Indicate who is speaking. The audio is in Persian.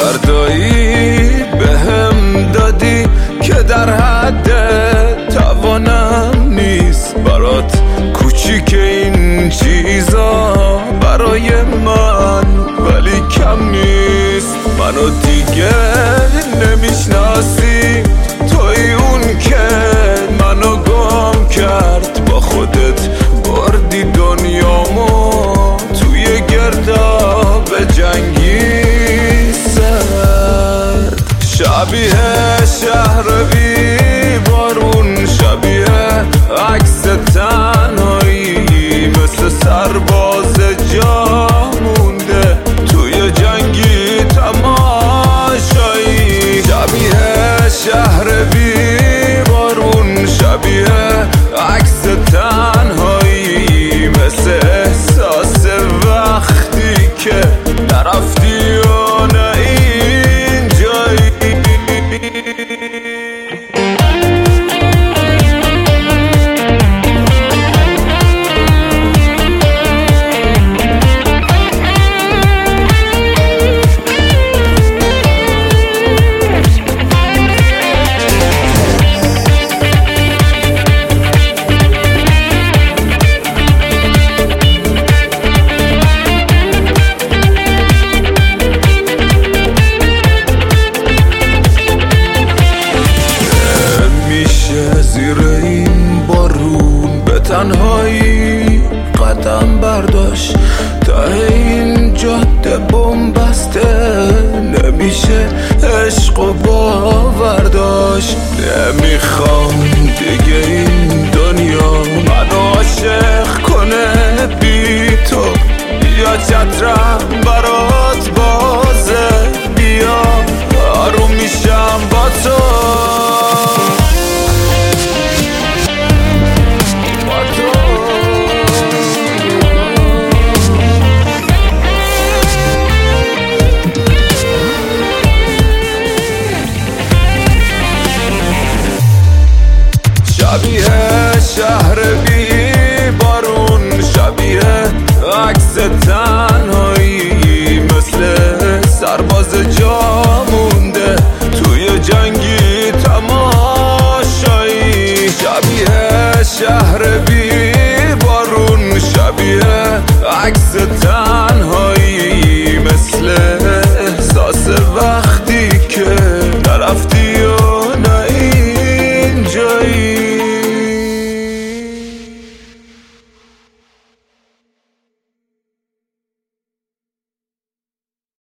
Speaker 1: دردایی بهم دادی که در حد توانم نیست. برات کوچیک این چیزا برای من ولی کم نیست. منو دیگه نمیشناسی، توی اون که منو گم کرد. با خودت بردی دنیامو توی گرداب جنگی سرد. شبیه شهر بی بارون، شبیه عکس تنهایی، مثل سرباز جا مونده توی جنگی تماشایی. شبیه شهر بی بارون، شبیه عکس تنهایی، مثل احساس وقتی که نرفتی و نه اینجایی. زیر این بارون به تنهایی قدم برداشت تا این جاده بنبسته. نمیشه عشق و باور داشت. نمیخوام دیگه این دنیا منو عاشق کنه بی تو. یا چترم برات بازه، بیا آروم میشم با تو. شبیه شهر بی بارون، شبیه عکس تنهایی، مثل سرباز جا مونده توی جنگی تماشایی. شبیه شهر بی بارون، شبیه عکس تنهایی، مثل احساس وقتی که نرفتی و نه اینجایی.